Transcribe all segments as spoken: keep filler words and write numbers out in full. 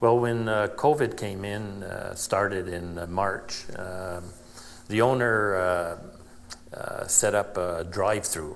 Well, when uh, COVID came in, uh, started in uh, March, um, the owner uh, uh, set up a drive-through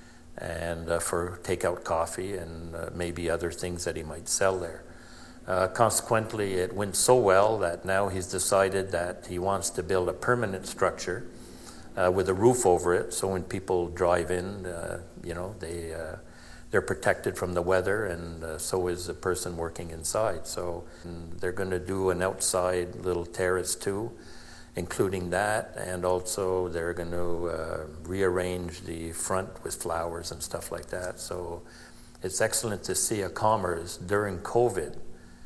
and uh, for takeout coffee and uh, maybe other things that he might sell there. Uh, consequently, it went so well that now he's decided that he wants to build a permanent structure uh, with a roof over it, so when people drive in, uh, you know, they uh, they're protected from the weather, and uh, so is the person working inside. So they're going to do an outside little terrace too, including that, and also they're going to uh, rearrange the front with flowers and stuff like that. So it's excellent to see a commerce during COVID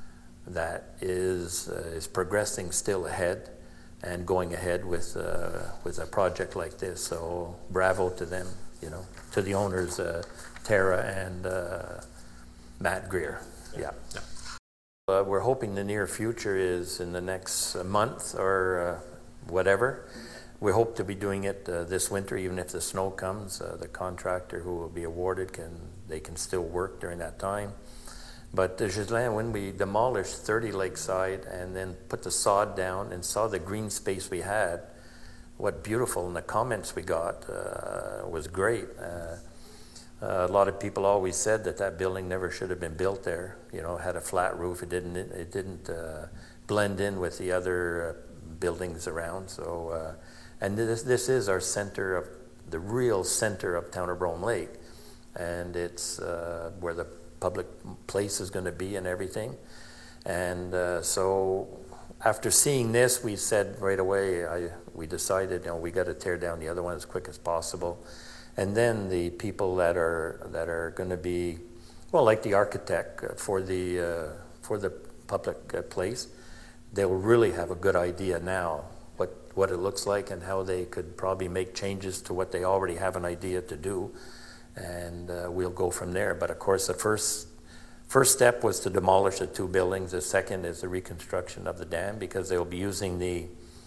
that is uh, is progressing still ahead and going ahead with uh, with a project like this. So bravo to them, you know, to the owners, uh, Tara and uh, Matt Greer. Yeah. yeah. Uh, we're hoping the near future is in the next month or uh, whatever. We hope to be doing it uh, this winter, even if the snow comes. Uh, the contractor who will be awarded can they can still work during that time. But uh, Ghislain, when we demolished thirty Lakeside and then put the sod down and saw the green space we had, what beautiful, and the comments we got uh, was great. Uh, uh, a lot of people always said that that building never should have been built there. You know, it had a flat roof. It didn't. It didn't uh, blend in with the other uh, buildings around. So, uh, and this this is our center of the real center of Town of Brome Lake, and it's uh, where the public place is going to be and everything. And uh, so after seeing this, we said right away, I, we decided, you know, we got to tear down the other one as quick as possible. And then the people that are that are going to be, well, like the architect for the uh, for the public uh, place, they will really have a good idea now what what it looks like and how they could probably make changes to what they already have an idea to do. And uh, we'll go from there. But of course, the first first step was to demolish the two buildings. The second is the reconstruction of the dam, because they'll be using the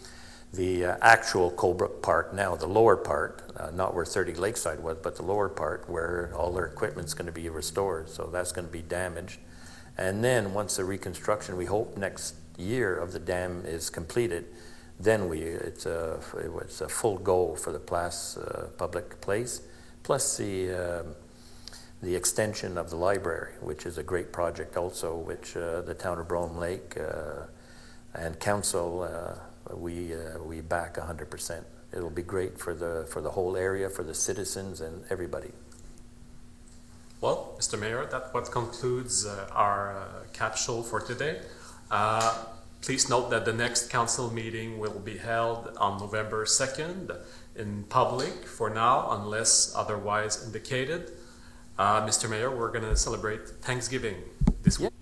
the uh, actual Colebrook Park now, the lower part, uh, not where thirty Lakeside was, but the lower part where all their equipment's going to be restored. So that's going to be damaged. And then once the reconstruction, we hope next year, of the dam is completed, then we it's a it's a full go for the Place uh, public place. Plus the uh, the extension of the library, which is a great project also, which uh, the Town of Brome Lake uh, and Council uh, we uh, we back one hundred percent. It'll be great for the for the whole area, for the citizens and everybody. Well, Mister Mayor, that what concludes uh, our uh, capsule for today. Uh, please note that the next council meeting will be held on November second. In public for now, unless otherwise indicated. Uh, Mister Mayor, we're going to celebrate Thanksgiving this week. Yeah.